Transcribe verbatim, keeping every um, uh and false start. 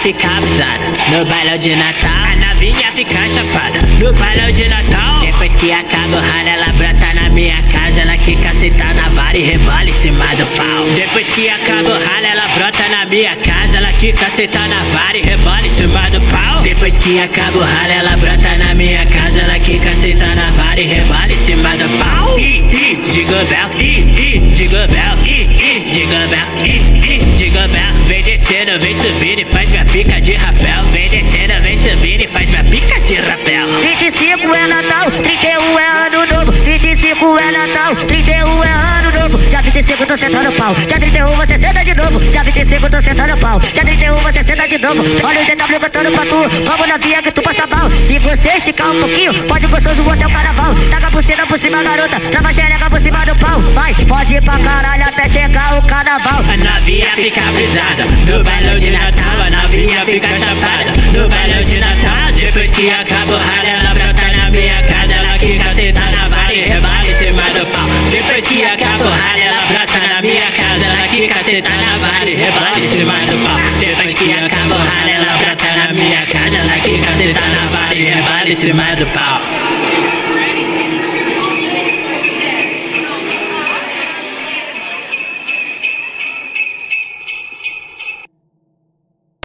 fica abusada no bailão de Natal. A novinha fica chapada no bailão de Natal. Depois que acaba o ralo, ela brota na minha casa. Ela quica sentar na vara e rebola em cima do pau. Depois que acaba o ralo, ela brota na minha casa. Ela quica sentar na vara e rebola em cima do pau. Depois que acaba o ralo, ela brota na minha casa. Ela quica sentar na vara e rebola em cima do pau. Ih, ih, Jingle Bell, ih, ih, Jingle Bell, ih, ih, Jingle Bell, ih, ih, Jingle Bell. Vem descendo, vem subindo e faz minha pica de rapel. Vem descendo, vem subindo e faz minha pica de rapel. vinte e cinco é Natal, trinta e um é ano novo. vinte e cinco é Natal, trinta e um é ano novo. Dia vinte e cinco tô sentando pau, dia trinta e um você senta de novo. Dia vinte e cinco tô sentando pau, dia trinta e um você senta de novo. Olha o D W cantando pra tu, vamos na via que tu passa mal. Se você esticar um pouquinho, pode gostoso até o carnaval. Taca a buceta por cima, garota, trava a xereca por cima do pau. Vai, pode ir pra caralho até chegar o carnaval. A novinha fica brisada no bailão de Natal. A novinha fica chapada no bailão de Natal. Depois que acaba o ralo, ela brota na minha casa. Ela quica sentar na vara e rebala em cima do pau. Depois que acaba o ralo, ela brota na minha casa. Ela quica sentar na vara e rebala em cima do pau. Depois que acaba o ralo, ela brota na minha casa. Ela quica sentar na vara e rebala em cima do pau.